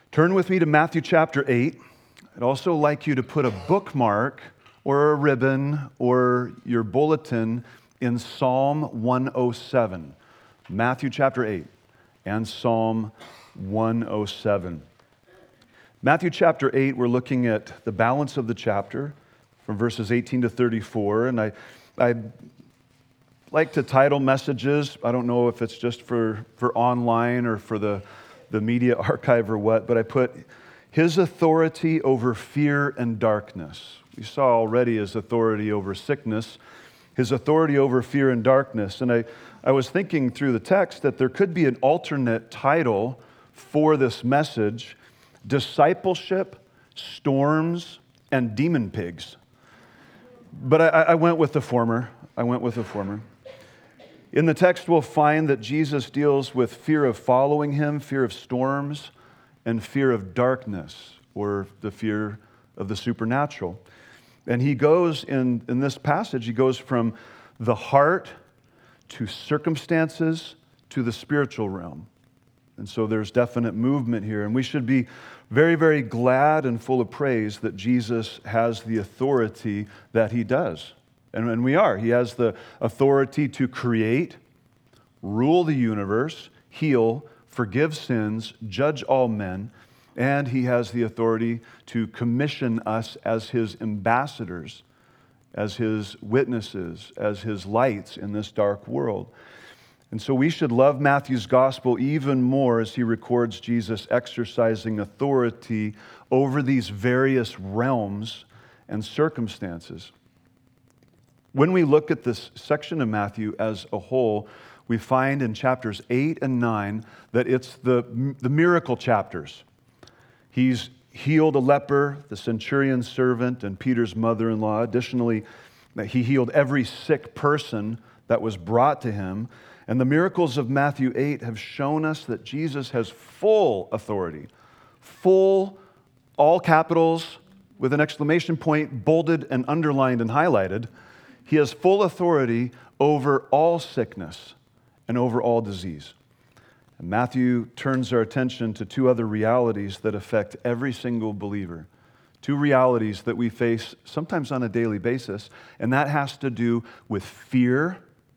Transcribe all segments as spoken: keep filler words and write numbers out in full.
Turn with me to Matthew chapter eight. I'd also like you to put a bookmark or a ribbon or your bulletin in Psalm one oh seven. Matthew chapter eight and Psalm one oh seven. Matthew chapter eight, we're looking at the balance of the chapter from verses eighteen to thirty-four. And I, I like to title messages. I don't know if it's just for, for online or for the the media archive or what, but I put his authority over fear and darkness. We saw already his authority over sickness, his authority over fear and darkness. And I, I was thinking through the text that there could be an alternate title for this message: Discipleship, Storms, and Demon Pigs. But I, I went with the former. I went with the former. In the text, we'll find that Jesus deals with fear of following him, fear of storms, and fear of darkness, or the fear of the supernatural. And he goes, in, in this passage, he goes from the heart to circumstances to the spiritual realm. And so there's definite movement here. And we should be very, very glad and full of praise that Jesus has the authority that he does. And, and we are. He has the authority to create, rule the universe, heal, forgive sins, judge all men, and he has the authority to commission us as his ambassadors, as his witnesses, as his lights in this dark world. And so we should love Matthew's gospel even more as he records Jesus exercising authority over these various realms and circumstances. When we look at this section of Matthew as a whole, we find in chapters eight and nine that it's the, the miracle chapters. He's healed a leper, the centurion's servant, and Peter's mother-in-law. Additionally, he healed every sick person that was brought to him. And the miracles of Matthew eight have shown us that Jesus has full authority, full, all capitals, with an exclamation point, bolded and underlined and highlighted. He has full authority over all sickness and over all disease. And Matthew turns our attention to two other realities that affect every single believer. Two realities that we face sometimes on a daily basis, and that has to do with fear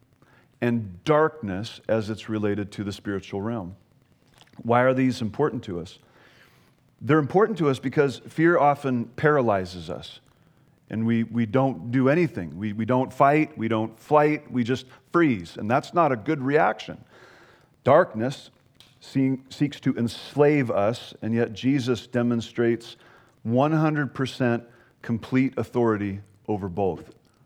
and darkness as it's related to the spiritual realm. Why are these important to us? They're important to us because fear often paralyzes us. And we, we don't do anything. We, we don't fight, we don't flight, we just freeze. And that's not a good reaction. Darkness see, seeks to enslave us, and yet Jesus demonstrates one hundred percent complete authority over both.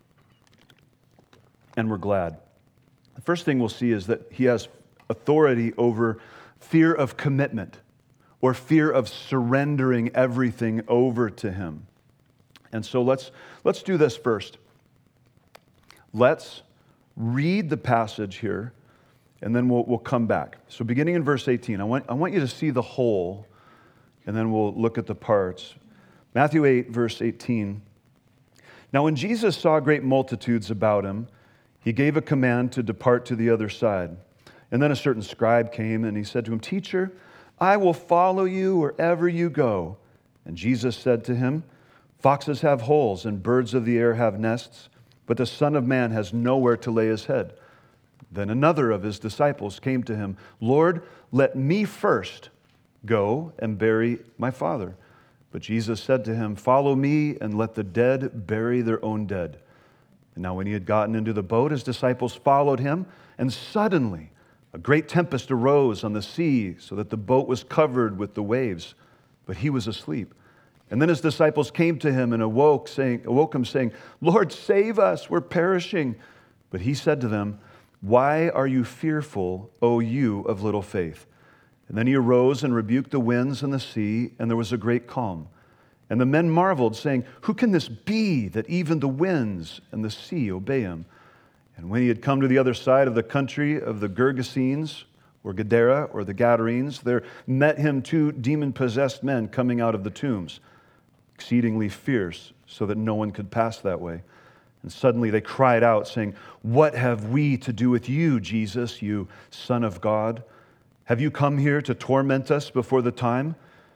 And we're glad. The first thing we'll see is that he has authority over fear of commitment, or fear of surrendering everything over to him. And so let's let's do this first. Let's read the passage here, and then we'll we'll come back. So beginning in verse eighteen, I want I want you to see the whole, and then we'll look at the parts. Matthew eight, verse eighteen. Now when Jesus saw great multitudes about him, he gave a command to depart to the other side. And then a certain scribe came, and he said to him, "Teacher, I will follow you wherever you go." And Jesus said to him, "Foxes have holes and birds of the air have nests, but the Son of Man has nowhere to lay his head." Then another of his disciples came to him, "Lord, let me first go and bury my father." But Jesus said to him, "Follow me and let the dead bury their own dead." And now when he had gotten into the boat, his disciples followed him, and suddenly a great tempest arose on the sea, so that the boat was covered with the waves, but he was asleep. And then his disciples came to him and awoke, saying, awoke him, saying, "Lord, save us, we're perishing." But he said to them, "Why are you fearful, O you of little faith?" And then he arose and rebuked the winds and the sea, and there was a great calm. And the men marveled, saying, "Who can this be, that even the winds and the sea obey him?" And when he had come to the other side of the country of the Gergesenes, or Gadara, or the Gadarenes, there met him two demon-possessed men coming out of the tombs, exceedingly fierce, so that no one could pass that way. And suddenly they cried out, saying, "What have we to do with you, Jesus, you Son of God? Have you come here to torment us before the time?"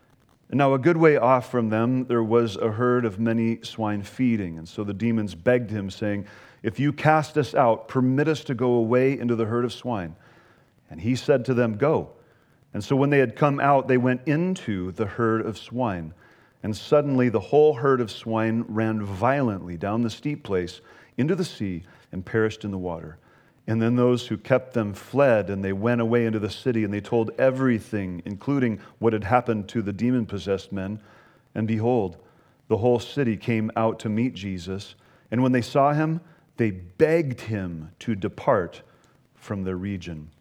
And now a good way off from them, there was a herd of many swine feeding. And so the demons begged him, saying, "If you cast us out, permit us to go away into the herd of swine." And he said to them, "Go." And so when they had come out, they went into the herd of swine. And suddenly the whole herd of swine ran violently down the steep place into the sea and perished in the water. And then those who kept them fled, and they went away into the city, and they told everything, including what had happened to the demon-possessed men. And behold, the whole city came out to meet Jesus. And when they saw him, they begged him to depart from their region.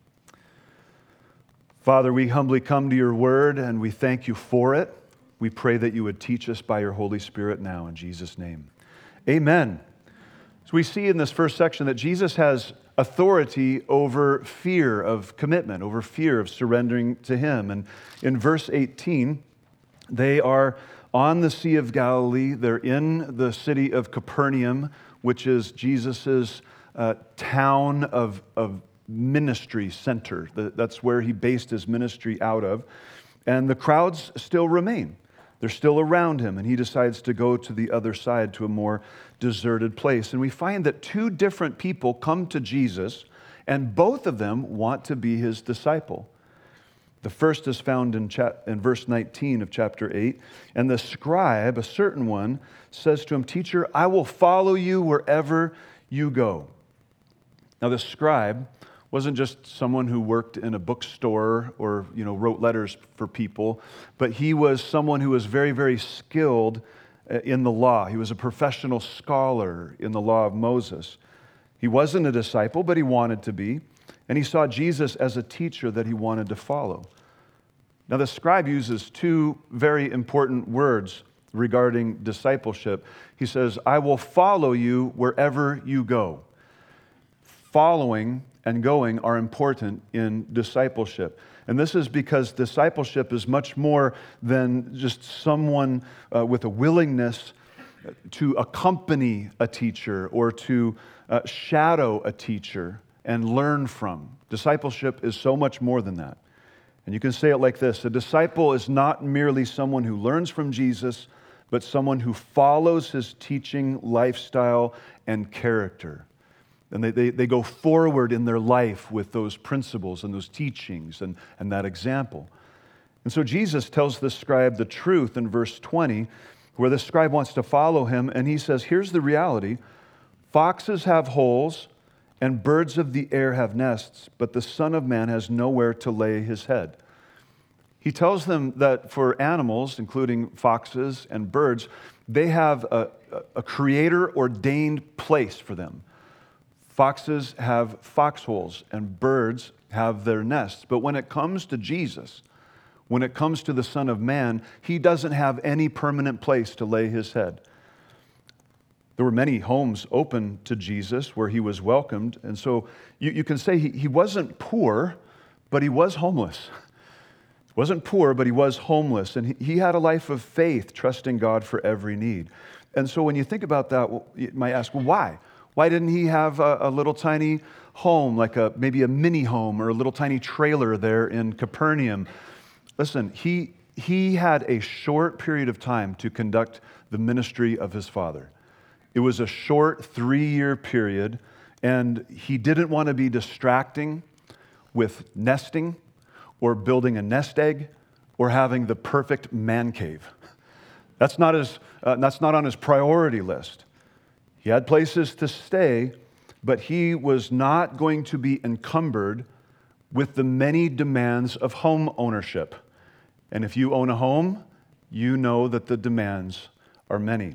Father, we humbly come to your word, and we thank you for it. We pray that you would teach us by your Holy Spirit now, in Jesus' name. Amen. So we see in this first section that Jesus has authority over fear of commitment, over fear of surrendering to him. And in verse eighteen, they are on the Sea of Galilee. They're in the city of Capernaum, which is Jesus's uh, town of, of ministry center. That's where he based his ministry out of. And the crowds still remain. They're still around him, and he decides to go to the other side, to a more deserted place. And we find that two different people come to Jesus, and both of them want to be his disciple. The first is found in, cha- in verse nineteen of chapter eight. And the scribe, a certain one, says to him, "Teacher, I will follow you wherever you go." Now, the scribe wasn't just someone who worked in a bookstore or, you know, wrote letters for people, but he was someone who was very, very skilled in the law. He was a professional scholar in the law of Moses. He wasn't a disciple, but he wanted to be, and he saw Jesus as a teacher that he wanted to follow. Now, the scribe uses two very important words regarding discipleship. He says, "I will follow you wherever you go." Following and going are important in discipleship. And this is because discipleship is much more than just someone uh, with a willingness to accompany a teacher or to uh, shadow a teacher and learn from. Discipleship is so much more than that. And you can say it like this: a disciple is not merely someone who learns from Jesus, but someone who follows his teaching, lifestyle, and character. And they, they, they go forward in their life with those principles and those teachings and, and that example. And so Jesus tells the scribe the truth in verse twenty, where the scribe wants to follow him, and he says, here's the reality: foxes have holes and birds of the air have nests, but the Son of Man has nowhere to lay his head. He tells them that for animals, including foxes and birds, they have a, a creator-ordained place for them. Foxes have foxholes and birds have their nests. But when it comes to Jesus, when it comes to the Son of Man, he doesn't have any permanent place to lay his head. There were many homes open to Jesus where he was welcomed. And so you, you can say he, he wasn't poor, but he was homeless. He wasn't poor, but he was homeless. And he, he had a life of faith, trusting God for every need. And so when you think about that, well, you might ask, well, why? Why didn't he have a, a little tiny home, like a maybe a mini home or a little tiny trailer there in Capernaum? Listen, he, he had a short period of time to conduct the ministry of his Father. It was a short three-year period, and he didn't want to be distracting with nesting or building a nest egg or having the perfect man cave. That's not his, uh, that's not on his priority list. He had places to stay, but he was not going to be encumbered with the many demands of home ownership. And if you own a home, you know that the demands are many.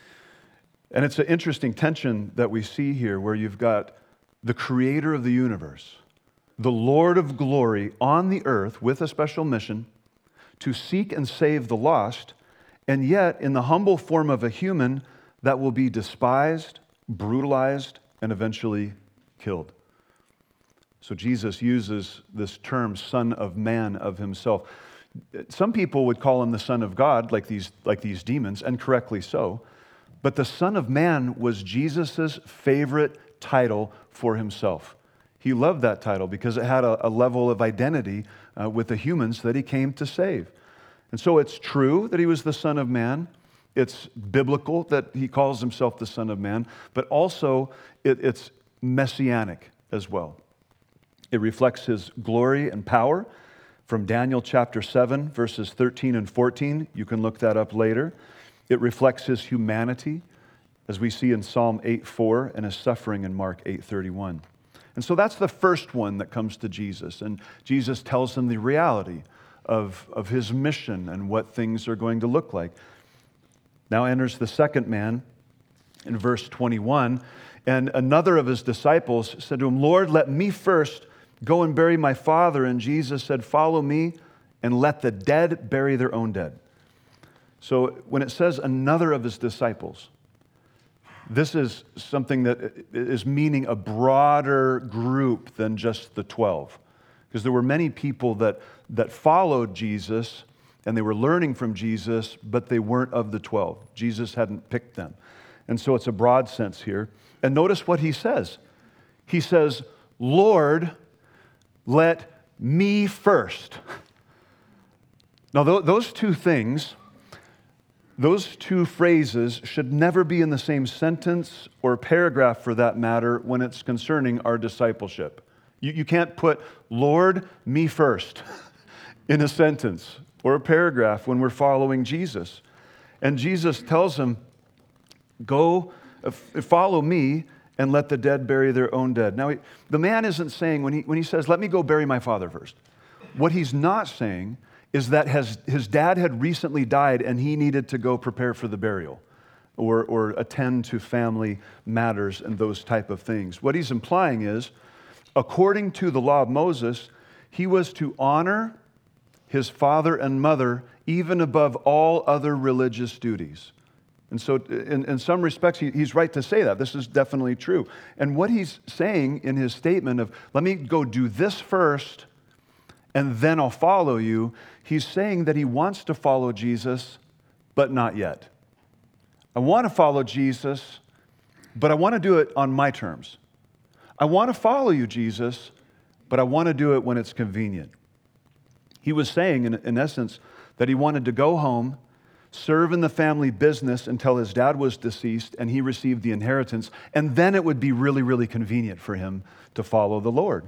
And it's an interesting tension that we see here, where you've got the creator of the universe, the Lord of glory on the earth with a special mission to seek and save the lost, and yet in the humble form of a human that will be despised, brutalized, and eventually killed. So Jesus uses this term, Son of Man, of himself. Some people would call him the Son of God, like these, like these demons, and correctly so. But the Son of Man was Jesus' favorite title for himself. He loved that title because it had a, a level of identity uh, with the humans that he came to save. And so it's true that he was the Son of Man. It's biblical that he calls himself the Son of Man, but also it, it's messianic as well. It reflects his glory and power from Daniel chapter seven, verses thirteen and fourteen. You can look that up later. It reflects his humanity, as we see in Psalm eight four, and his suffering in Mark eight thirty-one. And so that's the first one that comes to Jesus. And Jesus tells him the reality of, of his mission and what things are going to look like. Now enters the second man in verse twenty-one. And another of his disciples said to him, Lord, let me first go and bury my father. And Jesus said, follow me and let the dead bury their own dead. So when it says another of his disciples, this is something that is meaning a broader group than just the twelve. Because there were many people that, that followed Jesus and they were learning from Jesus, but they weren't of the twelve. Jesus hadn't picked them. And so it's a broad sense here. And notice what he says. He says, Lord, let me first. Now, th- those two things, those two phrases should never be in the same sentence or paragraph for that matter when it's concerning our discipleship. You, you can't put, Lord, me first in a sentence or a paragraph when we're following Jesus. And Jesus tells him, go, follow me and let the dead bury their own dead. Now, he, the man isn't saying, when he, when he says, let me go bury my father first, what he's not saying is that his, his dad had recently died and he needed to go prepare for the burial or, or attend to family matters and those type of things. What he's implying is, according to the law of Moses, he was to honor his father and mother even above all other religious duties. And so in, in some respects, he, he's right to say that. This is definitely true. And what he's saying in his statement of, let me go do this first, and then I'll follow you, he's saying that he wants to follow Jesus, but not yet. I want to follow Jesus, but I want to do it on my terms. I want to follow you, Jesus, but I want to do it when it's convenient. He was saying, in, in essence, that he wanted to go home, serve in the family business until his dad was deceased and he received the inheritance, and then it would be really, really convenient for him to follow the Lord.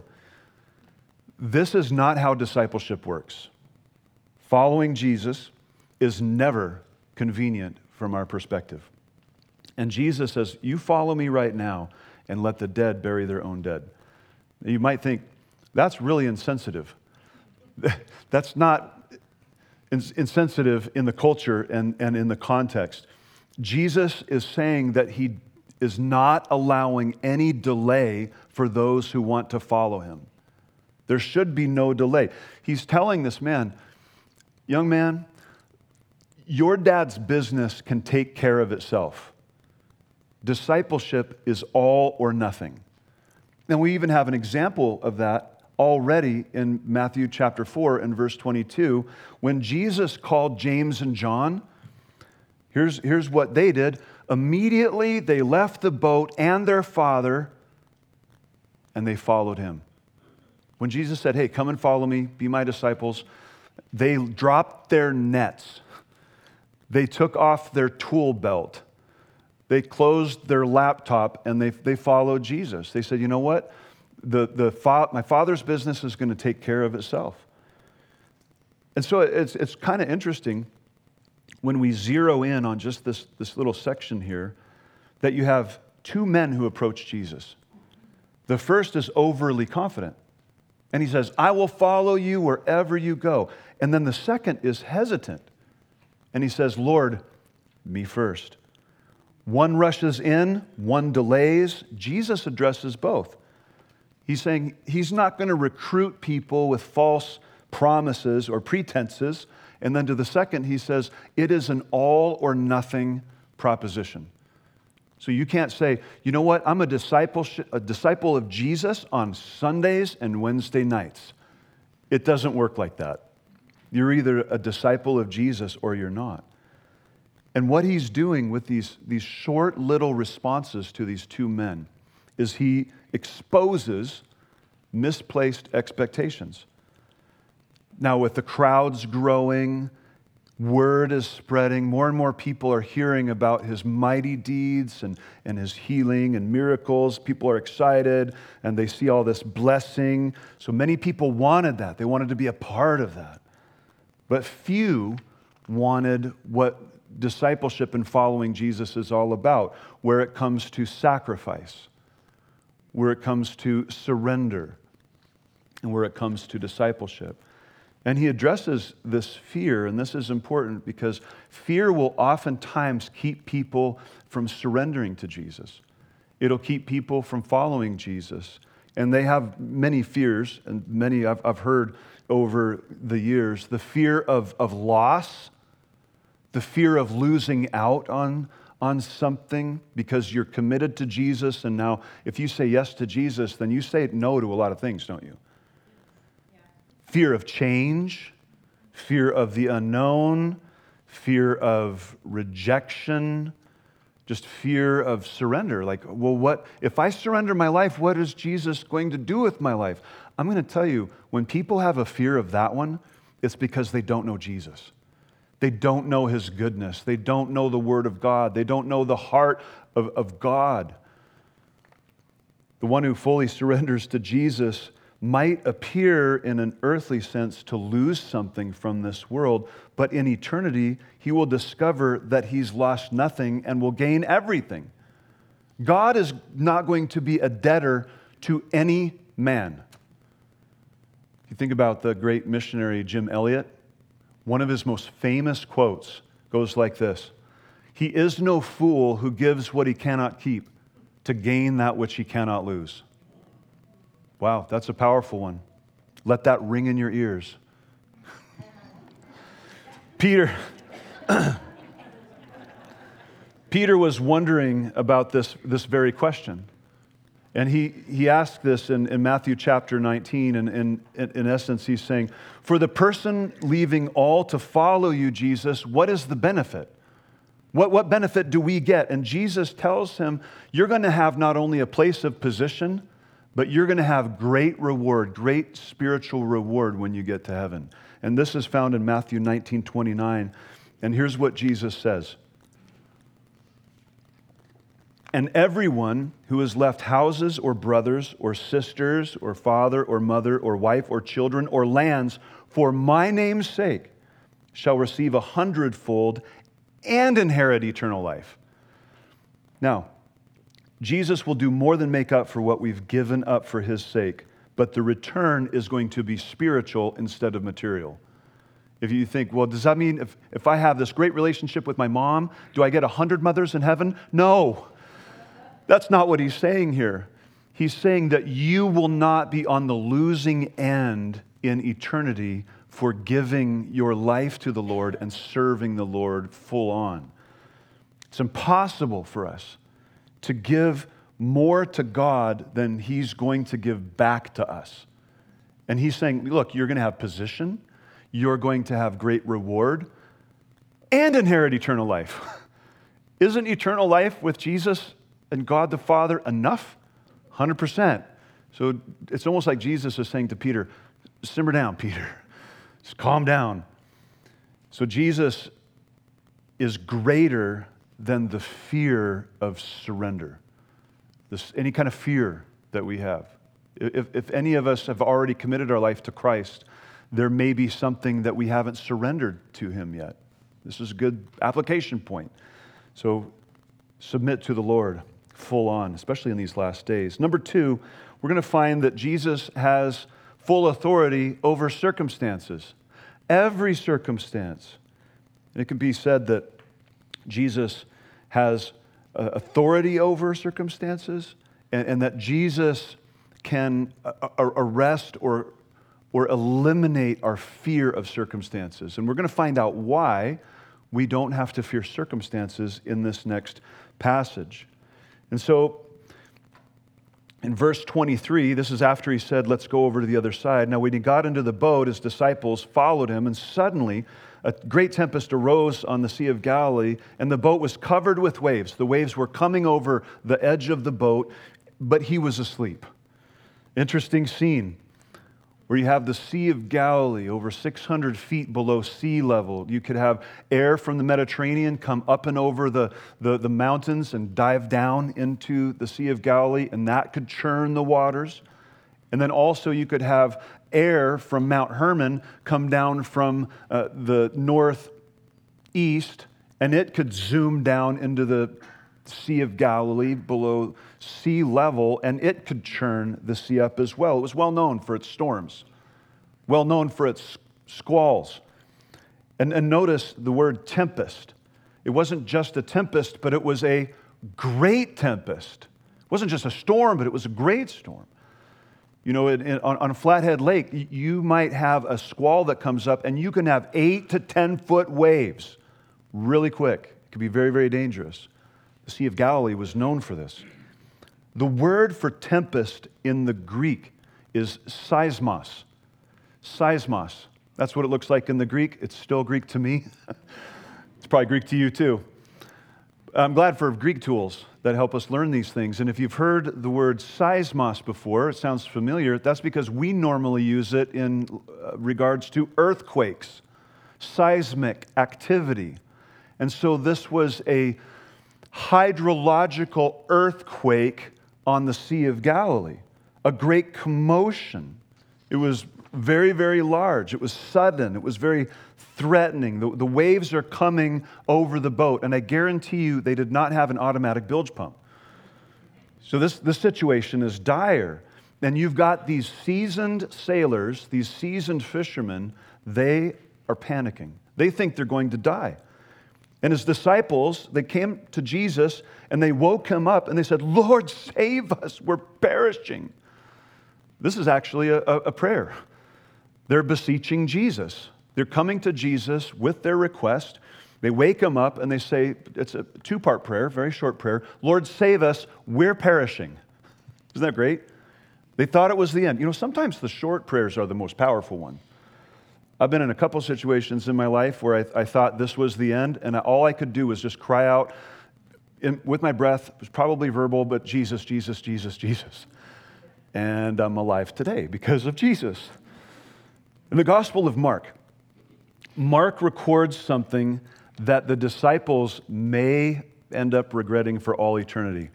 This is not how discipleship works. Following Jesus is never convenient from our perspective. And Jesus says, you follow me right now and let the dead bury their own dead. You might think, that's really insensitive. That's not insensitive in the culture and, and in the context. Jesus is saying that he is not allowing any delay for those who want to follow him. There should be no delay. He's telling this man, young man, your dad's business can take care of itself. Discipleship is all or nothing. And we even have an example of that already in Matthew chapter four and verse twenty-two, when Jesus called James and John. Here's, here's what they did. Immediately they left the boat and their father, and they followed him. When Jesus said, hey, come and follow me, be my disciples, they dropped their nets. They took off their tool belt. They closed their laptop, and they, they followed Jesus. They said, you know what? The, the fa- my father's business is going to take care of itself. And so it's, it's kind of interesting when we zero in on just this, this little section here that you have two men who approach Jesus. The first is overly confident. And he says, I will follow you wherever you go. And then the second is hesitant. And he says, Lord, me first. One rushes in, one delays. Jesus addresses both. He's saying he's not going to recruit people with false promises or pretenses. And then to the second, he says, it is an all or nothing proposition. So you can't say, you know what, I'm a disciple, a disciple of Jesus on Sundays and Wednesday nights. It doesn't work like that. You're either a disciple of Jesus or you're not. And what he's doing with these, these short little responses to these two men is he exposes misplaced expectations. Now, with the crowds growing Word is spreading. More and more people are hearing about his mighty deeds and, and his healing and miracles. People are excited and they see all this blessing. So many people wanted that. They wanted to be a part of that. But few wanted what discipleship and following Jesus is all about, where it comes to sacrifice, where it comes to surrender, and where it comes to discipleship. And he addresses this fear, and this is important because fear will oftentimes keep people from surrendering to Jesus. It'll keep people from following Jesus. And they have many fears, and many I've, I've heard over the years. The fear of, of loss, the fear of losing out on, on something because you're committed to Jesus, and now if you say yes to Jesus, then you say no to a lot of things, don't you? Fear of change, fear of the unknown, fear of rejection, just fear of surrender. Like, well, what if I surrender my life, what is Jesus going to do with my life? I'm going to tell you, when people have a fear of that one, it's because they don't know Jesus. They don't know his goodness. They don't know the Word of God. They don't know the heart of, of God. The one who fully surrenders to Jesus might appear in an earthly sense to lose something from this world, but in eternity, he will discover that he's lost nothing and will gain everything. God is not going to be a debtor to any man. You think about the great missionary Jim Elliot. One of his most famous quotes goes like this: "He is no fool who gives what he cannot keep to gain that which he cannot lose." Wow, that's a powerful one. Let that ring in your ears. Peter, Peter was wondering about this, this very question. And he, he asked this in, in Matthew chapter nineteen, and in, in, in essence he's saying, for the person leaving all to follow you, Jesus, what is the benefit? What, what benefit do we get? And Jesus tells him, you're going to have not only a place of position, but you're going to have great reward, great spiritual reward when you get to heaven. And this is found in Matthew nineteen twenty-nine. And here's what Jesus says. And everyone who has left houses or brothers or sisters or father or mother or wife or children or lands for my name's sake shall receive a hundredfold and inherit eternal life. Now, Jesus will do more than make up for what we've given up for his sake, but the return is going to be spiritual instead of material. If you think, well, does that mean if, if I have this great relationship with my mom, do I get a hundred mothers in heaven? No, that's not what he's saying here. He's saying that you will not be on the losing end in eternity for giving your life to the Lord and serving the Lord full on. It's impossible for us to give more to God than he's going to give back to us. And he's saying, look, you're going to have position, you're going to have great reward, and inherit eternal life. Isn't eternal life with Jesus and God the Father enough? one hundred percent. So it's almost like Jesus is saying to Peter, simmer down, Peter. Just calm down. So Jesus is greater than the fear of surrender. This, any kind of fear that we have. If, if any of us have already committed our life to Christ, there may be something that we haven't surrendered to him yet. This is a good application point. So submit to the Lord full on, especially in these last days. Number two, we're going to find that Jesus has full authority over circumstances. Every circumstance. And it can be said that Jesus has uh, authority over circumstances, and, and that Jesus can uh, arrest or, or eliminate our fear of circumstances. And we're going to find out why we don't have to fear circumstances in this next passage. And so, in verse twenty-three, this is after he said, let's go over to the other side. Now, when he got into the boat, his disciples followed him, and suddenly a great tempest arose on the Sea of Galilee, and the boat was covered with waves. The waves were coming over the edge of the boat, but he was asleep. Interesting scene. where you have the Sea of Galilee over six hundred feet below sea level. You could have air from the Mediterranean come up and over the, the, the mountains and dive down into the Sea of Galilee, and that could churn the waters. And then also you could have air from Mount Hermon come down from uh, the northeast, and it could zoom down into the Sea of Galilee below sea level, and it could churn the sea up as well. It was well known for its storms, well known for its squalls. And, and notice the word tempest. It wasn't just a tempest, but it was a great tempest. It wasn't just a storm, but it was a great storm. You know, in, in, on, on Flathead Lake, you might have a squall that comes up, and you can have eight to ten foot waves really quick. It could be very, very dangerous. The Sea of Galilee was known for this. The word for tempest in the Greek is seismos. Seismos. That's what it looks like in the Greek. It's still Greek to me. It's probably Greek to you too. I'm glad for Greek tools that help us learn these things. And if you've heard the word seismos before, it sounds familiar. That's because we normally use it in regards to earthquakes, seismic activity. And so this was a hydrological earthquake on the Sea of Galilee, a great commotion. It was very, very large. It was sudden. It was very threatening. The, the waves are coming over the boat, and I guarantee you they did not have an automatic bilge pump. So this, this situation is dire. And you've got these seasoned sailors, these seasoned fishermen, they are panicking. They think they're going to die. And his disciples, they came to Jesus and they woke him up and they said, "Lord, save us, we're perishing." This is actually a, a prayer. They're beseeching Jesus. They're coming to Jesus with their request. They wake him up and they say, it's a two-part prayer, very short prayer. "Lord, save us, we're perishing." Isn't that great? They thought it was the end. You know, sometimes the short prayers are the most powerful one. I've been in a couple situations in my life where I, I thought this was the end, and all I could do was just cry out in, with my breath. It was probably verbal, but Jesus, Jesus, Jesus, Jesus. And I'm alive today because of Jesus. In the Gospel of Mark, Mark records something that the disciples may end up regretting for all eternity.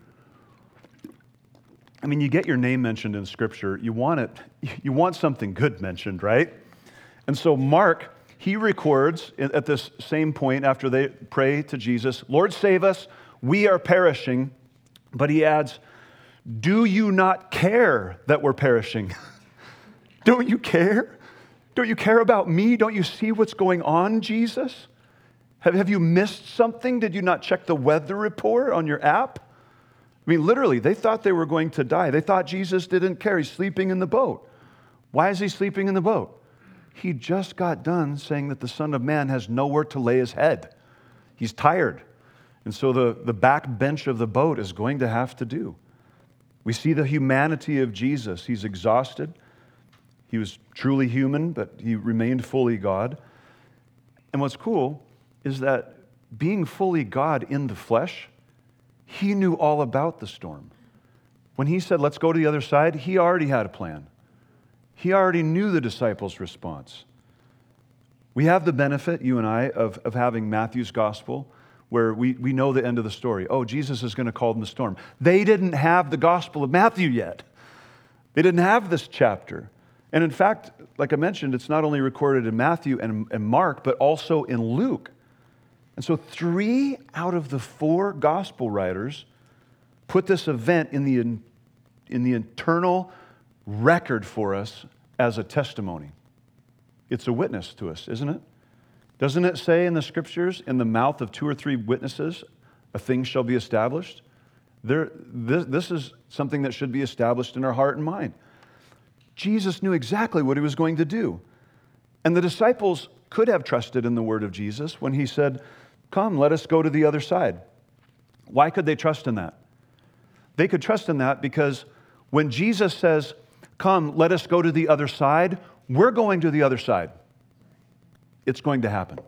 I mean, you get your name mentioned in Scripture. You want it. You want something good mentioned, right? And so Mark, he records at this same point after they pray to Jesus, "Lord, save us, we are perishing." But he adds, "Do you not care that we're perishing?" Don't you care? Don't you care about me? Don't you see what's going on, Jesus? Have, have you missed something? Did you not check the weather report on your app? I mean, literally, they thought they were going to die. They thought Jesus didn't care. He's sleeping in the boat. Why is he sleeping in the boat? He just got done saying that the Son of Man has nowhere to lay his head. He's tired. And so the, the back bench of the boat is going to have to do. We see the humanity of Jesus. He's exhausted. He was truly human, but he remained fully God. And what's cool is that being fully God in the flesh, he knew all about the storm. When he said, "Let's go to the other side," he already had a plan. He already knew the disciples' response. We have the benefit, you and I, of, of having Matthew's gospel, where we, we know the end of the story. Oh, Jesus is going to calm the storm. They didn't have the Gospel of Matthew yet. They didn't have this chapter. And in fact, like I mentioned, it's not only recorded in Matthew and, and Mark, but also in Luke. And so three out of the four gospel writers put this event in the, in the internal record for us as a testimony. It's a witness to us, isn't it? Doesn't it say in the Scriptures, in the mouth of two or three witnesses, a thing shall be established? There, this, this is something that should be established in our heart and mind. Jesus knew exactly what he was going to do. And the disciples could have trusted in the word of Jesus when he said, "Come, let us go to the other side." Why could they trust in that? They could trust in that because when Jesus says, "Come, let us go to the other side," we're going to the other side. It's going to happen.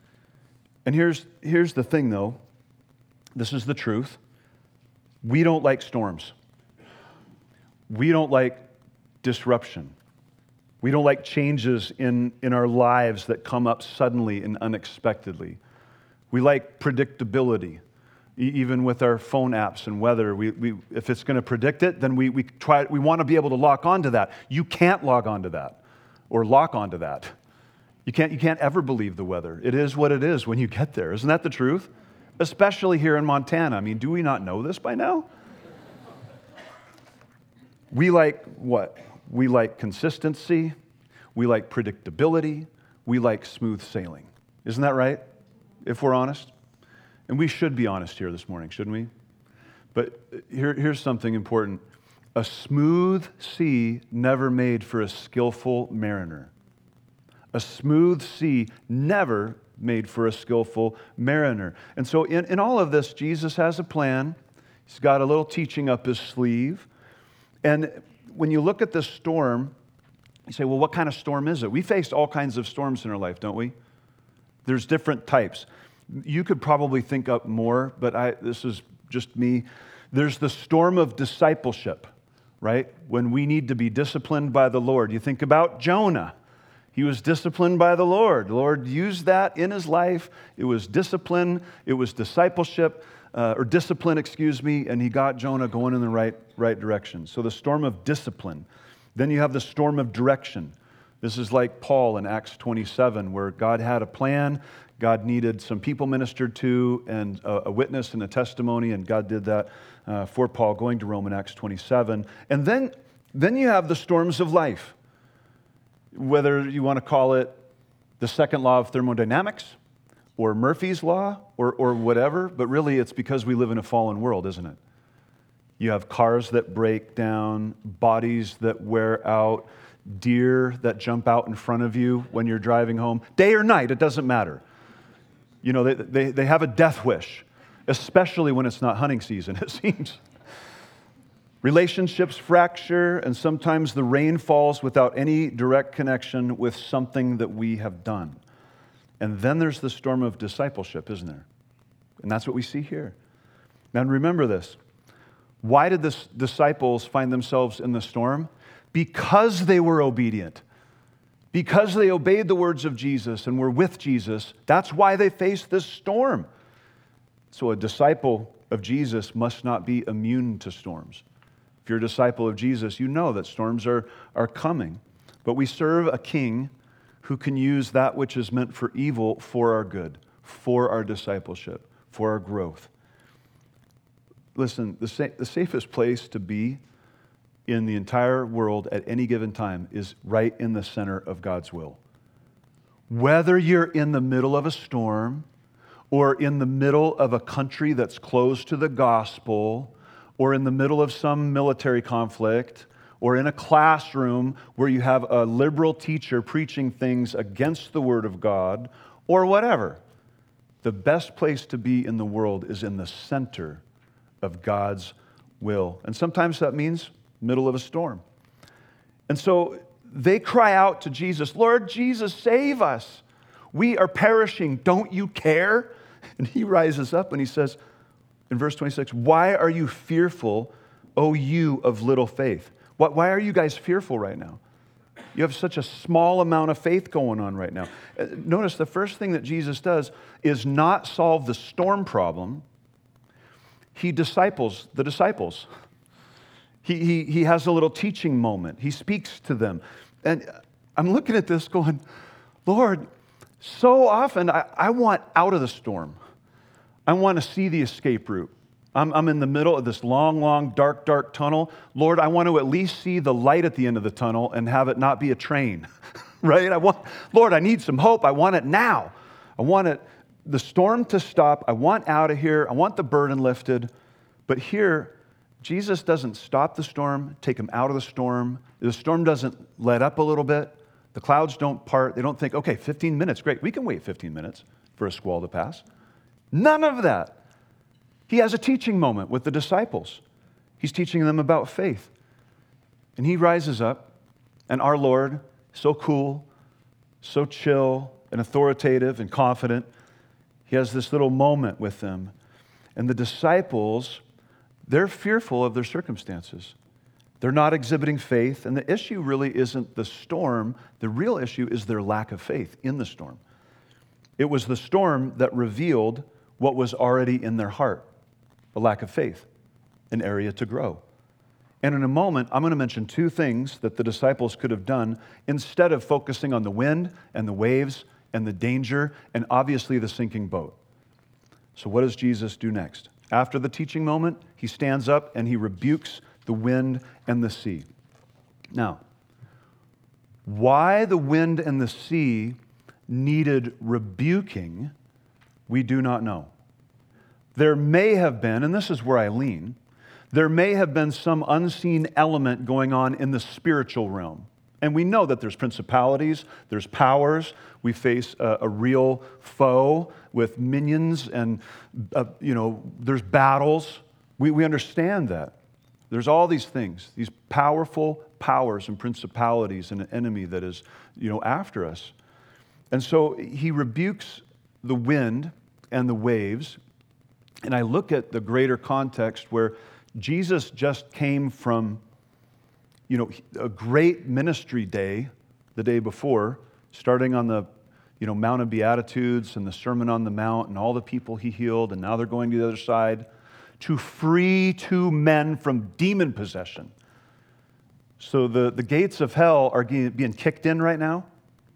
And here's, here's the thing, though. This is the truth. We don't like storms. We don't like disruption. We don't like changes in, in our lives that come up suddenly and unexpectedly. We like predictability. E- Even with our phone apps and weather, we, we, if it's going to predict it, then we, we, try, we want to be able to lock onto that. You can't log onto that or lock onto that. You can't, you can't ever believe the weather. It is what it is when you get there. Isn't that the truth? Especially here in Montana. I mean, do we not know this by now? We like what? We like consistency. We like predictability. We like smooth sailing. Isn't that right? If we're honest. And we should be honest here this morning, shouldn't we? But here, here's something important. A smooth sea never made for a skillful mariner. A smooth sea never made for a skillful mariner. And so in, in all of this, Jesus has a plan. He's got a little teaching up his sleeve. And when you look at this storm, you say, well, what kind of storm is it? We face all kinds of storms in our life, don't we? There's different types. You could probably think up more, but I, this is just me. There's the storm of discipleship, right? When we need to be disciplined by the Lord. You think about Jonah. He was disciplined by the Lord. The Lord used that in his life. It was discipline. It was discipleship, uh, or discipline, excuse me, and he got Jonah going in the right, right direction. So the storm of discipline. Then you have the storm of direction. This is like Paul in Acts twenty-seven, where God had a plan. God needed some people ministered to and a, a witness and a testimony, and God did that uh, for Paul going to Rome in Acts twenty-seven. And then, then you have the storms of life, whether you want to call it the second law of thermodynamics or Murphy's law or, or whatever, but really it's because we live in a fallen world, isn't it? You have cars that break down, bodies that wear out, deer that jump out in front of you when you're driving home. Day or night, it doesn't matter. You know, they, they, they have a death wish, especially when it's not hunting season, it seems. Relationships fracture, and sometimes the rain falls without any direct connection with something that we have done. And then there's the storm of discipleship, isn't there? And that's what we see here. Now remember this. Why did the disciples find themselves in the storm? Because they were obedient. Because they obeyed the words of Jesus and were with Jesus, that's why they faced this storm. So a disciple of Jesus must not be immune to storms. If you're a disciple of Jesus, you know that storms are, are coming. But we serve a king who can use that which is meant for evil for our good, for our discipleship, for our growth. Listen, the, sa- the safest place to be in the entire world at any given time is right in the center of God's will. Whether you're in the middle of a storm or in the middle of a country that's closed to the gospel or in the middle of some military conflict or in a classroom where you have a liberal teacher preaching things against the Word of God or whatever, the best place to be in the world is in the center of God's will. And sometimes that means middle of a storm. And so they cry out to Jesus, Lord Jesus, save us. We are perishing. Don't you care? And he rises up and he says in verse twenty-six, why are you fearful, O you of little faith? Why are you guys fearful right now? You have such a small amount of faith going on right now. Notice the first thing that Jesus does is not solve the storm problem. He disciples the disciples. He, he, he has a little teaching moment. He speaks to them. And I'm looking at this going, Lord, so often I, I want out of the storm. I want to see the escape route. I'm, I'm in the middle of this long, long, dark, dark tunnel. Lord, I want to at least see the light at the end of the tunnel and have it not be a train, right? I want, Lord, I need some hope. I want it now. I want it, the storm to stop. I want out of here. I want the burden lifted. But here, Jesus doesn't stop the storm, take him out of the storm. The storm doesn't let up a little bit. The clouds don't part. They don't think, okay, fifteen minutes, great. We can wait fifteen minutes for a squall to pass. None of that. He has a teaching moment with the disciples. He's teaching them about faith. And he rises up, and our Lord, so cool, so chill and authoritative and confident, he has this little moment with them. And the disciples, they're fearful of their circumstances. They're They're not exhibiting faith, and the issue really isn't the storm. The real issue is their lack of faith in the storm. It was the storm that revealed what was already in their heart, a lack of faith, an area to grow. And in a moment, I'm going to mention two things that the disciples could have done instead of focusing on the wind and the waves and the danger and obviously the sinking boat. So what does Jesus do next? After the teaching moment, he stands up and he rebukes the wind and the sea. Now, why the wind and the sea needed rebuking, we do not know. There may have been, and this is where I lean, there may have been some unseen element going on in the spiritual realm. And we know that there's principalities, there's powers. We face a, a real foe with minions and, uh, you know, there's battles. We, we understand that. There's all these things, these powerful powers and principalities and an enemy that is, you know, after us. And so he rebukes the wind and the waves. And I look at the greater context where Jesus just came from, you know, a great ministry day the day before, starting on the, you know, Mount of Beatitudes and the Sermon on the Mount and all the people he healed, and now they're going to the other side to free two men from demon possession. So the, the gates of hell are being kicked in right now.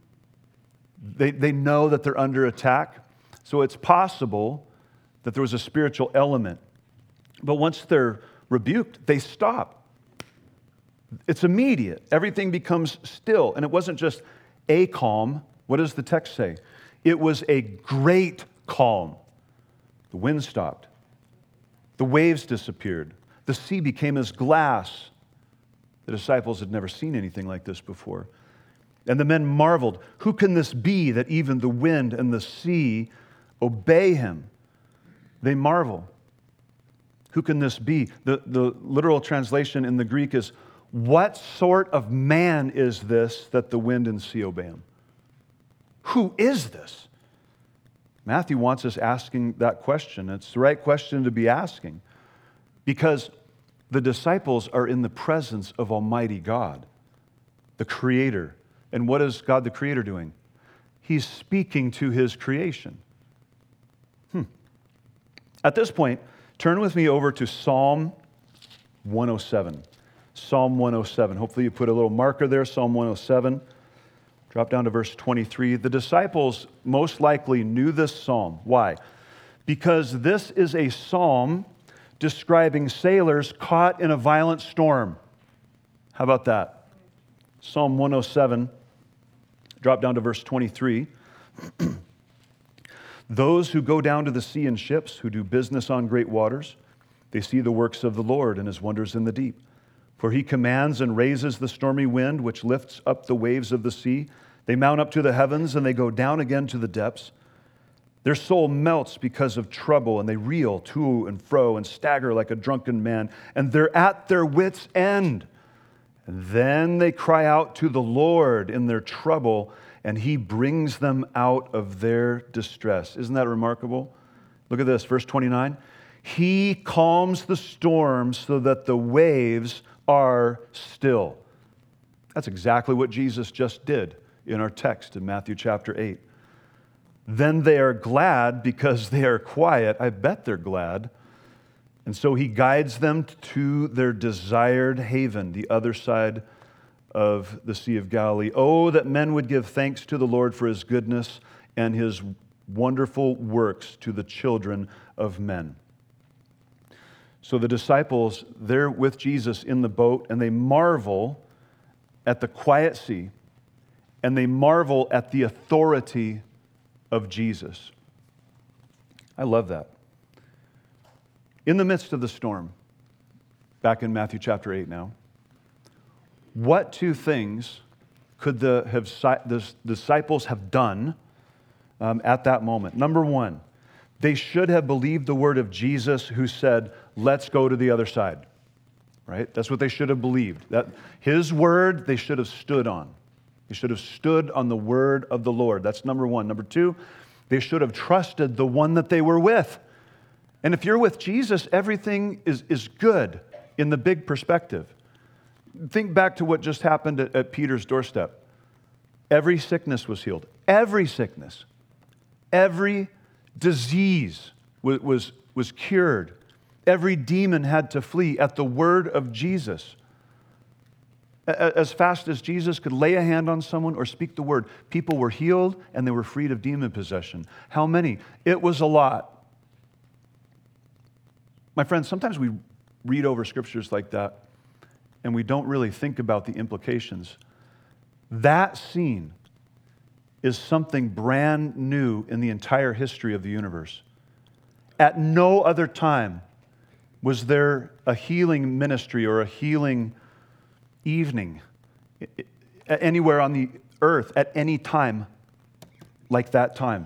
They, they know that they're under attack. So it's possible that there was a spiritual element. But once they're rebuked, they stop. It's immediate. Everything becomes still. And it wasn't just a calm. What does the text say? It was a great calm. The wind stopped. The waves disappeared. The sea became as glass. The disciples had never seen anything like this before. And the men marveled, who can this be that even the wind and the sea obey him? They marvel. Who can this be? The, the literal translation in the Greek is, what sort of man is this that the wind and sea obey him? Who is this? Matthew wants us asking that question. It's the right question to be asking because the disciples are in the presence of Almighty God, the Creator. And what is God the Creator doing? He's speaking to His creation. Hmm. At this point, turn with me over to Psalm one oh seven. Psalm one oh seven. Hopefully you put a little marker there, Psalm one oh seven. Drop down to verse twenty-three. The disciples most likely knew this psalm. Why? Because this is a psalm describing sailors caught in a violent storm. How about that? Psalm one oh seven. Drop down to verse twenty-three. Those who go down to the sea in ships, who do business on great waters, they see the works of the Lord and His wonders in the deep. For He commands and raises the stormy wind, which lifts up the waves of the sea. They mount up to the heavens, and they go down again to the depths. Their soul melts because of trouble, and they reel to and fro and stagger like a drunken man, and they're at their wits' end. And then they cry out to the Lord in their trouble, and He brings them out of their distress. Isn't that remarkable? Look at this, verse twenty-nine. He calms the storm so that the waves are still. That's exactly what Jesus just did in our text in Matthew chapter eight. Then they are glad because they are quiet. I bet they're glad. And so He guides them to their desired haven, the other side of the Sea of Galilee. Oh, that men would give thanks to the Lord for His goodness and His wonderful works to the children of men. So the disciples, they're with Jesus in the boat, and they marvel at the quiet sea, and they marvel at the authority of Jesus. I love that. In the midst of the storm, back in Matthew chapter eight now, what two things could the, have, the disciples have done um, at that moment? Number one, they should have believed the word of Jesus who said, let's go to the other side, right? That's what they should have believed. That His word they should have stood on. They should have stood on the word of the Lord. That's number one. Number two, they should have trusted the one that they were with. And if you're with Jesus, everything is, is good in the big perspective. think back to what just happened at, at Peter's doorstep. Every sickness was healed. Every sickness. Every disease was, was, was cured. Every demon had to flee at the word of Jesus. As fast as Jesus could lay a hand on someone or speak the word, people were healed and they were freed of demon possession. How many? It was a lot. My friends, sometimes we read over scriptures like that and we don't really think about the implications. That scene is something brand new in the entire history of the universe. At no other time was there a healing ministry or a healing evening anywhere on the earth at any time like that time.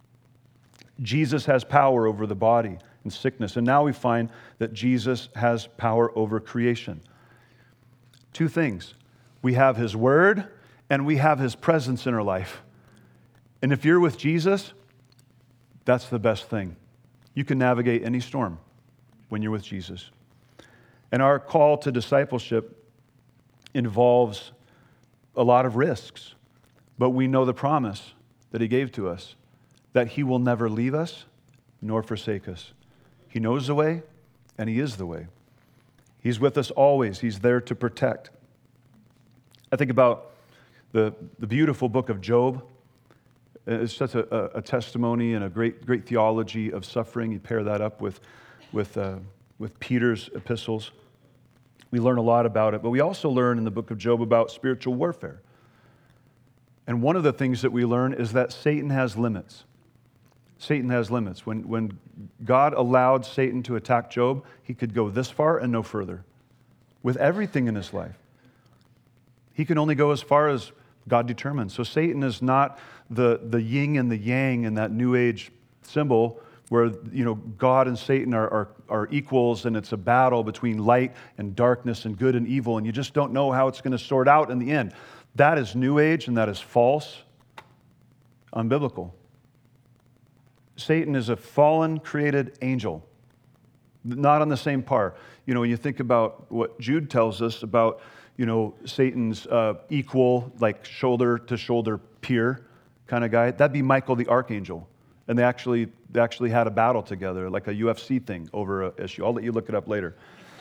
Jesus has power over the body and sickness. And now we find that Jesus has power over creation. Two things. We have His Word and we have His presence in our life. And if you're with Jesus, that's the best thing. You can navigate any storm when you're with Jesus. And our call to discipleship involves a lot of risks, but we know the promise that He gave to us, that He will never leave us nor forsake us. He knows the way, and He is the way. He's with us always. He's there to protect. I think about the, the beautiful book of Job. It's such a, a testimony and a great, great theology of suffering. You pair that up with, with, uh, with Peter's epistles. We learn a lot about it, but we also learn in the book of Job about spiritual warfare. And one of the things that we learn is that Satan has limits. Satan has limits. When, when God allowed Satan to attack Job, he could go this far and no further with everything in his life. He can only go as far as God determines. So Satan is not the, the yin and the yang in that New Age symbol where, you know, God and Satan are, are, are equals and it's a battle between light and darkness and good and evil, and you just don't know how it's going to sort out in the end. That is New Age and that is false, unbiblical. Satan is a fallen, created angel, not on the same par. You know, when you think about what Jude tells us about, you know, Satan's uh, equal, like shoulder-to-shoulder peer kind of guy, that'd be Michael the Archangel. And they actually they actually had a battle together, like a U F C thing over an issue. I'll let you look it up later.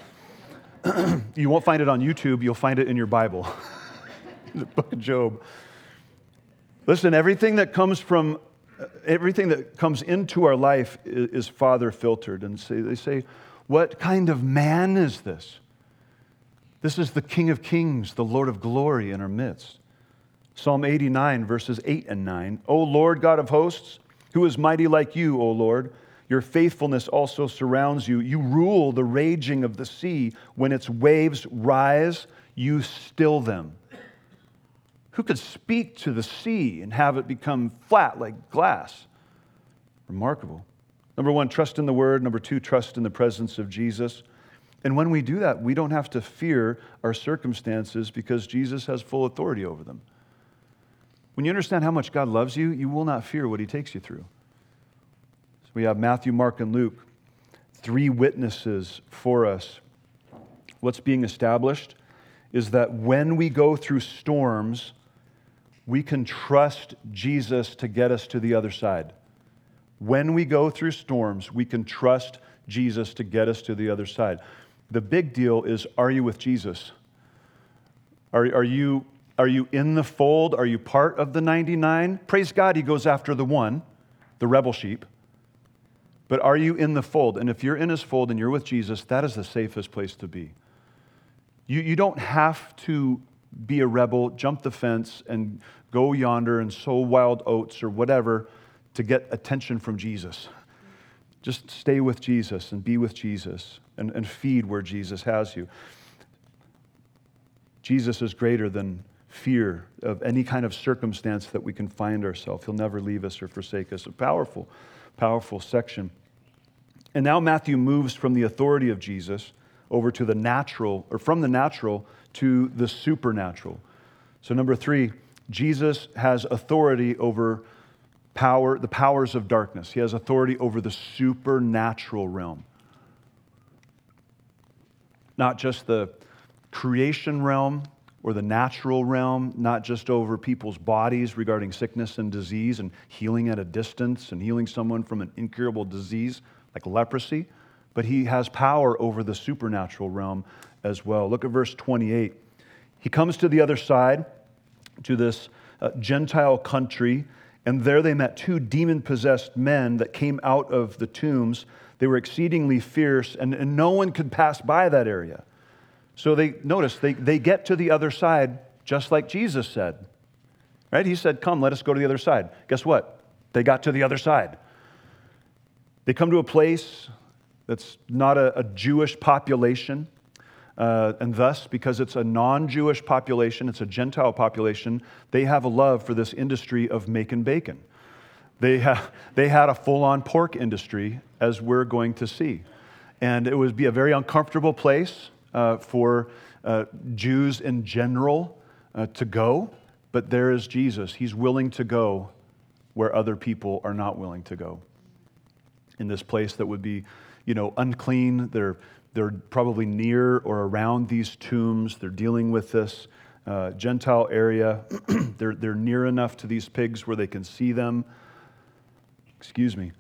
You won't find it on YouTube. You'll find it in your Bible, the book of Job. Listen, everything that comes from, everything that comes into our life is, is Father filtered. And say, they say, what kind of man is this? This is the King of Kings, the Lord of glory in our midst. Psalm eighty-nine, verses eight and nine. O Lord God of hosts, who is mighty like you, O Lord? Your faithfulness also surrounds you. You rule the raging of the sea. When its waves rise, you still them. Who could speak to the sea and have it become flat like glass? Remarkable. Number one, trust in the Word. Number two, trust in the presence of Jesus. And when we do that, we don't have to fear our circumstances because Jesus has full authority over them. When you understand how much God loves you, you will not fear what He takes you through. So we have Matthew, Mark, and Luke, three witnesses for us. What's being established is that when we go through storms, we can trust Jesus to get us to the other side. When we go through storms, we can trust Jesus to get us to the other side. The big deal is, are you with Jesus? Are, are you... Are you in the fold? Are you part of the ninety-nine? Praise God, He goes after the one, the rebel sheep. But are you in the fold? And if you're in His fold and you're with Jesus, that is the safest place to be. You, you don't have to be a rebel, jump the fence, and go yonder and sow wild oats or whatever to get attention from Jesus. Just stay with Jesus and be with Jesus and, and feed where Jesus has you. Jesus is greater than fear of any kind of circumstance that we can find ourselves. He'll never leave us or forsake us. A powerful, powerful section. And now Matthew moves from the authority of Jesus over to the natural, or from the natural to the supernatural. So number three, Jesus has authority over power, the powers of darkness. He has authority over the supernatural realm. Not just the creation realm or the natural realm, not just over people's bodies regarding sickness and disease and healing at a distance and healing someone from an incurable disease like leprosy, but he has power over the supernatural realm as well. Look at verse twenty-eight. He comes to the other side, to this uh, Gentile country, and there they met two demon-possessed men that came out of the tombs. They were exceedingly fierce, and, and no one could pass by that area. So they, notice, they, they get to the other side just like Jesus said. Right? He said, come, let us go to the other side. Guess what? They got to the other side. They come to a place that's not a, a Jewish population, uh, and thus, because it's a non-Jewish population, it's a Gentile population, they have a love for this industry of making bacon. They, ha- they had a full-on pork industry, as we're going to see. And it would be a very uncomfortable place uh, for uh, Jews in general uh, to go, but there is Jesus. He's willing to go where other people are not willing to go. In this place that would be, you know, unclean. They're, they're probably near or around these tombs. They're dealing with this uh, Gentile area. they're, they're near enough to these pigs where they can see them. Excuse me.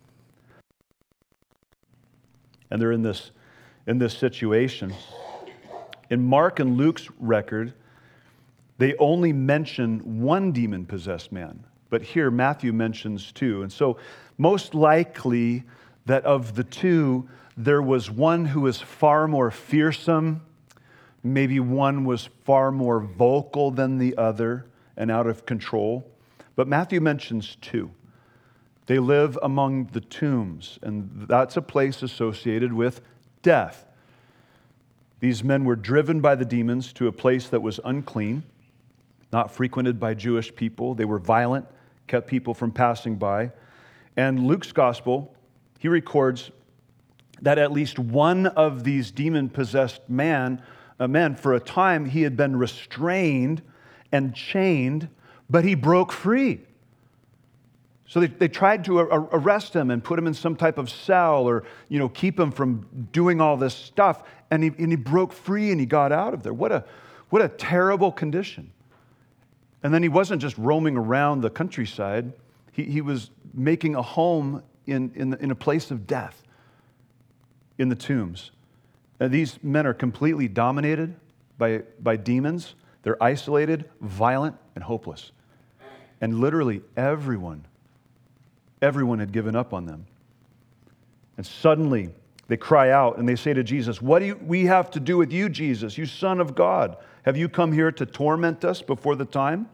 And they're in this, in this situation. In Mark and Luke's record, they only mention one demon-possessed man. But here, Matthew mentions two. And so, most likely that of the two, there was one who was far more fearsome. Maybe one was far more vocal than the other and out of control. But Matthew mentions two. They live among the tombs, and that's a place associated with death. These men were driven by the demons to a place that was unclean, not frequented by Jewish people. They were violent, kept people from passing by. And Luke's gospel, he records that at least one of these demon-possessed man, uh, men, for a time, he had been restrained and chained, but he broke free. So they, they tried to a- arrest him and put him in some type of cell or, you know, keep him from doing all this stuff. And he, and he broke free and he got out of there. What a, what a terrible condition. And then he wasn't just roaming around the countryside. He, he was making a home in, in, in a place of death, in the tombs. And these men are completely dominated by, by demons. They're isolated, violent, and hopeless. And literally everyone, everyone had given up on them. And suddenly they cry out and they say to Jesus, what do you, we have to do with you, Jesus, you Son of God? Have you come here to torment us before the time?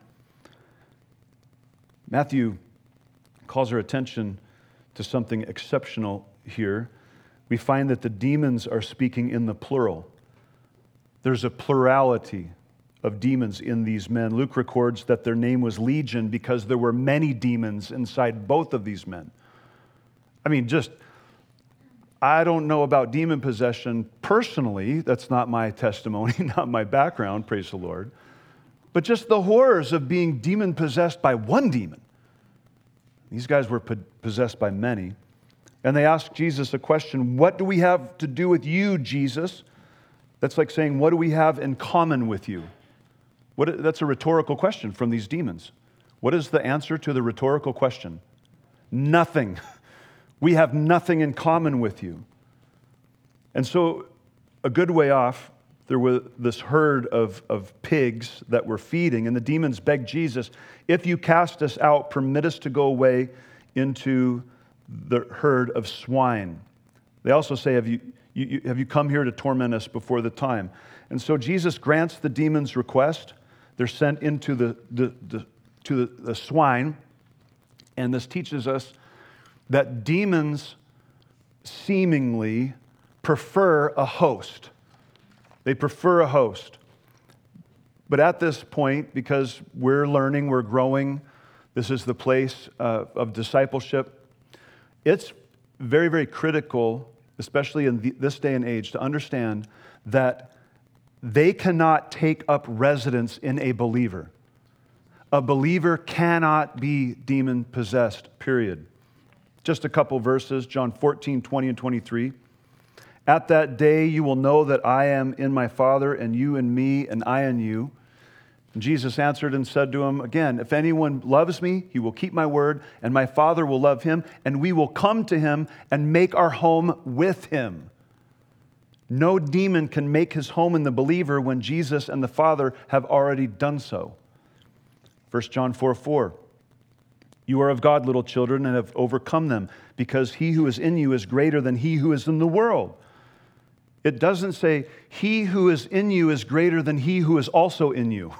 Matthew calls our attention to something exceptional here. We find that the demons are speaking in the plural. There's a plurality of demons in these men. Luke records that their name was Legion because there were many demons inside both of these men. I mean, just, I don't know about demon possession personally. That's not my testimony, not my background, praise the Lord. But just the horrors of being demon-possessed by one demon. These guys were possessed by many. And they asked Jesus a question, what do we have to do with you, Jesus? That's like saying, what do we have in common with you? What, that's a rhetorical question from these demons. What is the answer to the rhetorical question? Nothing. We have nothing in common with you. And so, a good way off, there was this herd of, of pigs that were feeding, and the demons begged Jesus, if you cast us out, permit us to go away into the herd of swine. They also say, have you, you, have you come here to torment us before the time? And so Jesus grants the demons' request. They're sent into the, the, the, to the, the swine, and this teaches us that demons seemingly prefer a host. They prefer a host. But at this point, because we're learning, we're growing, this is the place uh, of discipleship, it's very, very critical, especially in the, this day and age, to understand that they cannot take up residence in a believer. A believer cannot be demon-possessed, period. Just a couple verses, John fourteen, twenty and twenty-three. At that day you will know that I am in my Father, and you in me, and I in you. And Jesus answered and said to him again, if anyone loves me, he will keep my word, and my Father will love him, and we will come to him and make our home with him. No demon can make his home in the believer when Jesus and the Father have already done so. First John four four. You are of God, little children, and have overcome them, because he who is in you is greater than he who is in the world. It doesn't say, he who is in you is greater than he who is also in you.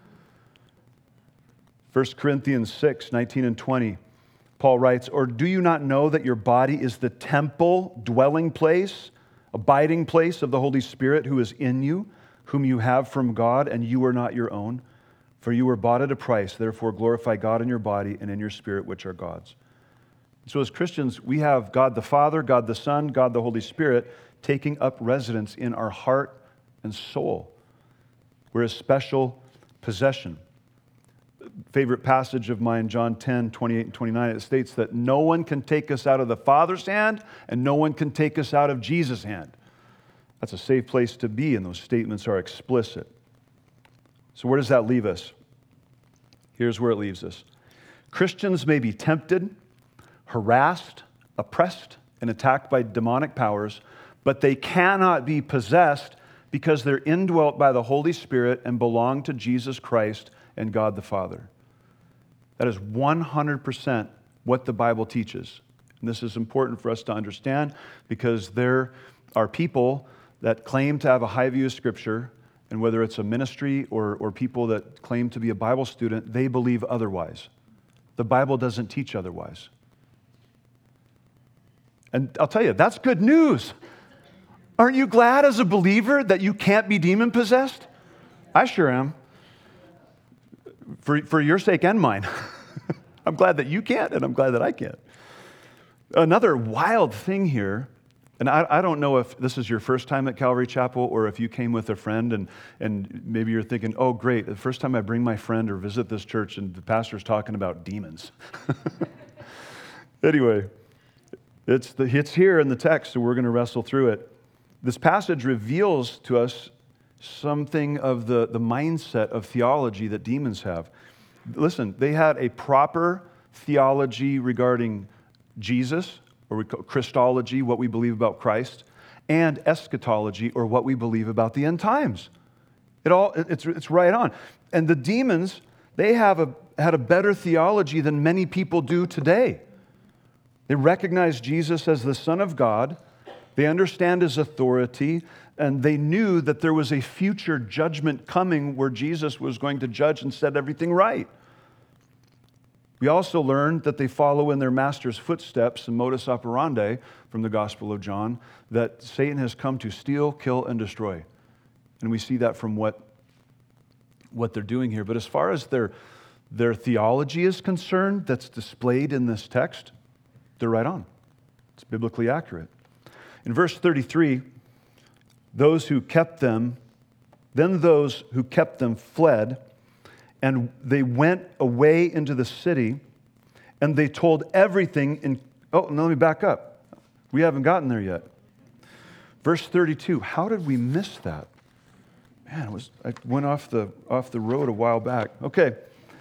First Corinthians six nineteen and twenty, Paul writes, or do you not know that your body is the temple, dwelling place, abiding place of the Holy Spirit who is in you, whom you have from God, and you are not your own? For you were bought at a price, therefore glorify God in your body and in your spirit, which are God's. So as Christians, we have God the Father, God the Son, God the Holy Spirit taking up residence in our heart and soul. We're a special possession. Favorite passage of mine, John ten, twenty-eight and twenty-nine, it states that no one can take us out of the Father's hand and no one can take us out of Jesus' hand. That's a safe place to be, and those statements are explicit. So where does that leave us? Here's where it leaves us. Christians may be tempted, harassed, oppressed, and attacked by demonic powers, but they cannot be possessed because they're indwelt by the Holy Spirit and belong to Jesus Christ and God the Father. That is one hundred percent what the Bible teaches. And this is important for us to understand because there are people that claim to have a high view of Scripture, and whether it's a ministry or, or people that claim to be a Bible student, they believe otherwise. The Bible doesn't teach otherwise. And I'll tell you, that's good news. Aren't you glad as a believer that you can't be demon-possessed? I sure am. For, for your sake and mine. I'm glad that you can't, and I'm glad that I can't. Another wild thing here, and I, I don't know if this is your first time at Calvary Chapel or if you came with a friend and, and maybe you're thinking, oh, great, the first time I bring my friend or visit this church and the pastor's talking about demons. Anyway, it's, the, it's here in the text, so we're going to wrestle through it. This passage reveals to us something of the, the mindset of theology that demons have. Listen, they had a proper theology regarding Jesus, or we call Christology, what we believe about Christ, and eschatology, or what we believe about the end times. It all it's it's right on. And the demons, they have a had a better theology than many people do today. They recognize Jesus as the Son of God. They understand his authority, and they knew that there was a future judgment coming where Jesus was going to judge and set everything right. We also learned that they follow in their master's footsteps and modus operandi from the Gospel of John, that Satan has come to steal, kill, and destroy. And we see that from what, what they're doing here. But as far as their, their theology is concerned that's displayed in this text, they're right on. It's biblically accurate. In verse thirty-three, those who kept them, then those who kept them fled, and they went away into the city, and they told everything in... Oh, no, let me back up. We haven't gotten there yet. Verse thirty-two, how did we miss that? Man, it was, I went off the, off the road a while back. Okay.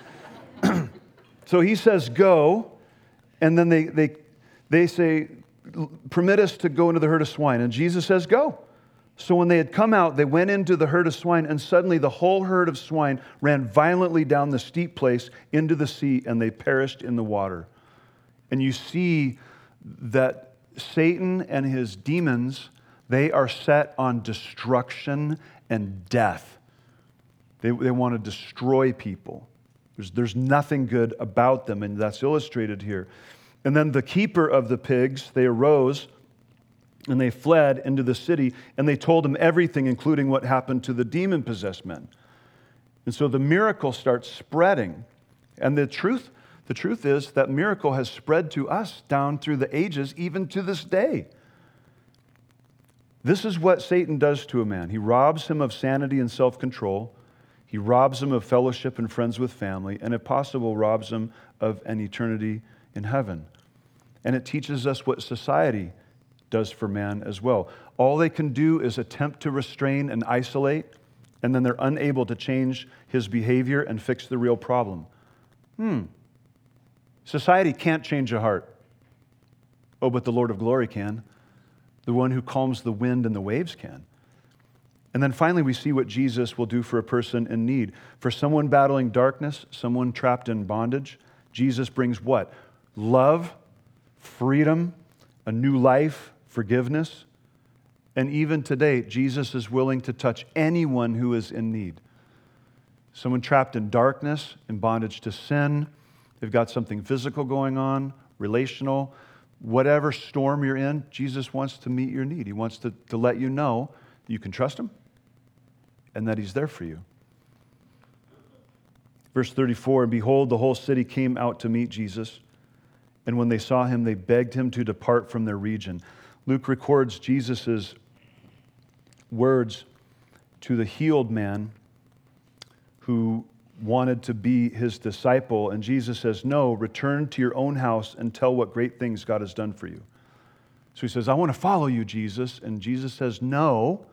So he says, go, and then they, they, they say, permit us to go into the herd of swine. And Jesus says, go. So when they had come out, they went into the herd of swine, and suddenly the whole herd of swine ran violently down the steep place into the sea, and they perished in the water. And you see that Satan and his demons, they are set on destruction and death. They, they want to destroy people. There's, there's nothing good about them, and that's illustrated here. And then the keeper of the pigs, they arose, and they fled into the city, and they told him everything, including what happened to the demon-possessed men. And so the miracle starts spreading. And the truth, the truth is that miracle has spread to us down through the ages, even to this day. This is what Satan does to a man. He robs him of sanity and self-control. He robs him of fellowship and friends with family, and if possible, robs him of an eternity in heaven. And it teaches us what society does for man as well. all they can do is attempt to restrain and isolate, and then they're unable to change his behavior and fix the real problem. Hmm. Society can't change a heart. Oh, but the Lord of glory can. The one who calms the wind and the waves can. And then finally, we see what Jesus will do for a person in need. For someone battling darkness, someone trapped in bondage, Jesus brings what? Love, freedom, a new life, forgiveness. And even today, Jesus is willing to touch anyone who is in need. Someone trapped in darkness, in bondage to sin, they've got something physical going on, relational, whatever storm you're in, Jesus wants to meet your need. He wants to, to let you know that you can trust him and that he's there for you. Verse thirty-four, and behold, the whole city came out to meet Jesus. And when they saw him, they begged him to depart from their region. Luke records Jesus' words to the healed man who wanted to be his disciple. And Jesus says, no, return to your own house and tell what great things God has done for you. So he says, I want to follow you, Jesus. And Jesus says, no,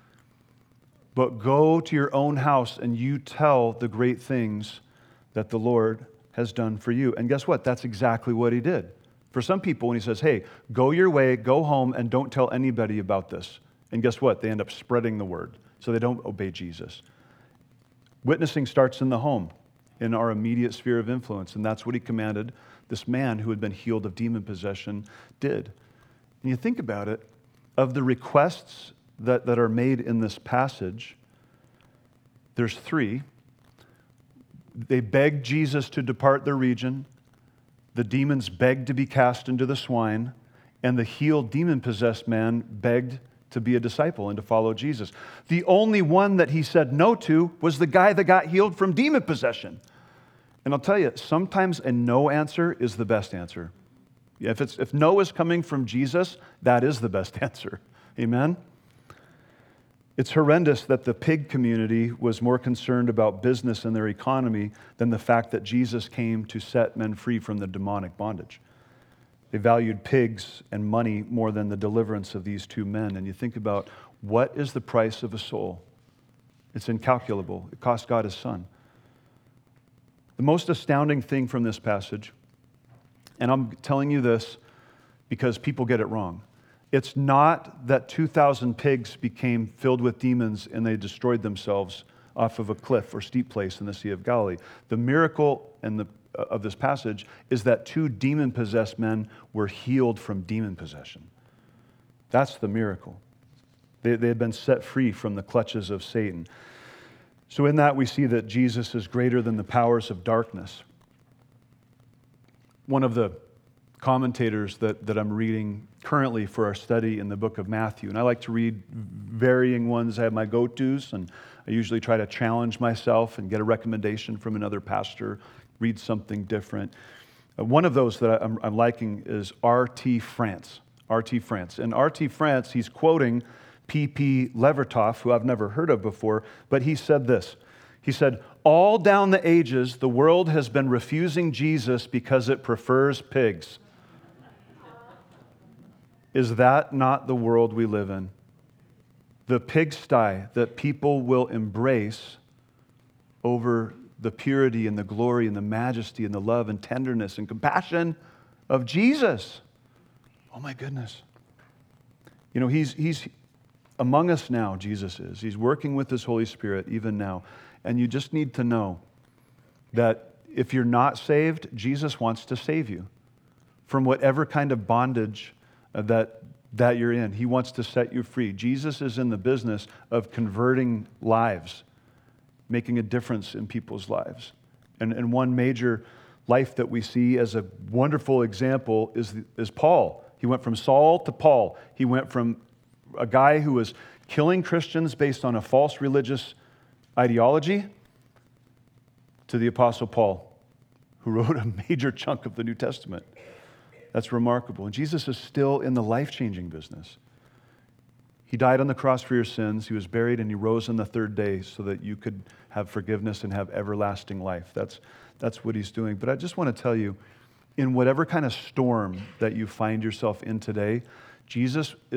but go to your own house and you tell the great things that the Lord has done for you. And guess what? That's exactly what he did. For some people, when he says, hey, go your way, go home, and don't tell anybody about this. And guess what? They end up spreading the word, so they don't obey Jesus. Witnessing starts in the home, in our immediate sphere of influence, and that's what he commanded this man who had been healed of demon possession did. And you think about it, of the requests that, that are made in this passage, there's three. They begged Jesus to depart their region. The demons begged to be cast into the swine. And the healed demon-possessed man begged to be a disciple and to follow Jesus. The only one that he said no to was the guy that got healed from demon possession. And I'll tell you, sometimes a no answer is the best answer. If, it's, if no is coming from Jesus, that is the best answer. Amen? It's horrendous that the pig community was more concerned about business and their economy than the fact that Jesus came to set men free from the demonic bondage. They valued pigs and money more than the deliverance of these two men. And you think about, what is the price of a soul? It's incalculable. It cost God his son. The most astounding thing from this passage, and I'm telling you this because people get it wrong, it's not that two thousand pigs became filled with demons and they destroyed themselves off of a cliff or steep place in the Sea of Galilee. The miracle and the of this passage is that two demon-possessed men were healed from demon possession. That's the miracle. They, they had been set free from the clutches of Satan. So in that we see that Jesus is greater than the powers of darkness. One of the commentators that, that I'm reading currently for our study in the book of Matthew, and I like to read varying ones. I have my go-tos, and I usually try to challenge myself and get a recommendation from another pastor, read something different. Uh, one of those that I'm, I'm liking is R T France. R T France. And R T France, he's quoting P P Levertov, who I've never heard of before, but he said this. He said, all down the ages, the world has been refusing Jesus because it prefers pigs. Is that not the world we live in? The pigsty that people will embrace over the purity and the glory and the majesty and the love and tenderness and compassion of Jesus. Oh my goodness. You know, he's, he's among us now, Jesus is. He's working with his Holy Spirit even now. And you just need to know that if you're not saved, Jesus wants to save you from whatever kind of bondage that, that you're in. He wants to set you free. Jesus is in the business of converting lives, making a difference in people's lives. And, and one major life that we see as a wonderful example is, is Paul. He went from Saul to Paul. He went from a guy who was killing Christians based on a false religious ideology to the Apostle Paul, who wrote a major chunk of the New Testament. That's remarkable. And Jesus is still in the life-changing business. He died on the cross for your sins. He was buried and he rose on the third day so that you could have forgiveness and have everlasting life. That's, that's what he's doing. But I just want to tell you, in whatever kind of storm that you find yourself in today, Jesus is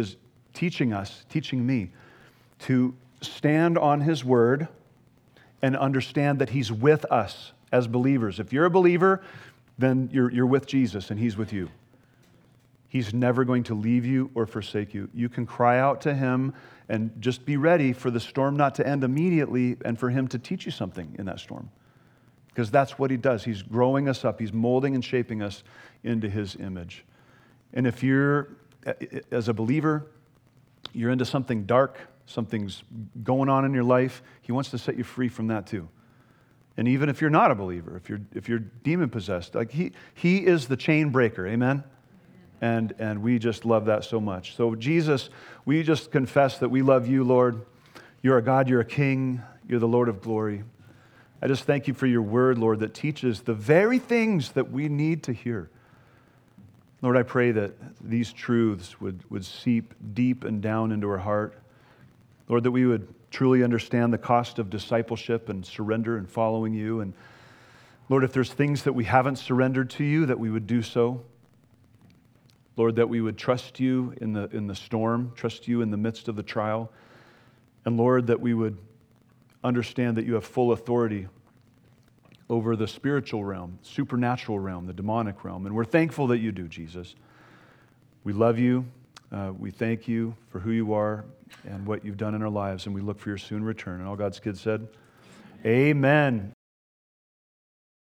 teaching us, teaching me to stand on his word and understand that he's with us as believers. If you're a believer, then you're, you're with Jesus and he's with you. He's never going to leave you or forsake you. You can cry out to him and just be ready for the storm not to end immediately and for him to teach you something in that storm. Because that's what he does. He's growing us up. He's molding and shaping us into his image. And if you're, as a believer, you're into something dark, something's going on in your life, he wants to set you free from that too. And even if you're not a believer, if you're if you're demon possessed, like he he is the chain breaker, amen? And and we just love that so much. So Jesus, we just confess that we love you, Lord. You're a God, you're a King, you're the Lord of glory. I just thank you for your word, Lord, that teaches the very things that we need to hear. Lord, I pray that these truths would, would seep deep and down into our heart. Lord, that we would truly understand the cost of discipleship and surrender and following you. And Lord, if there's things that we haven't surrendered to you, that we would do so. Lord, that we would trust you in the, in the storm, trust you in the midst of the trial. And Lord, that we would understand that you have full authority over the spiritual realm, supernatural realm, the demonic realm. And we're thankful that you do, Jesus. We love you. Uh, we thank you for who you are and what you've done in our lives, and we look for your soon return. And all God's kids said, amen.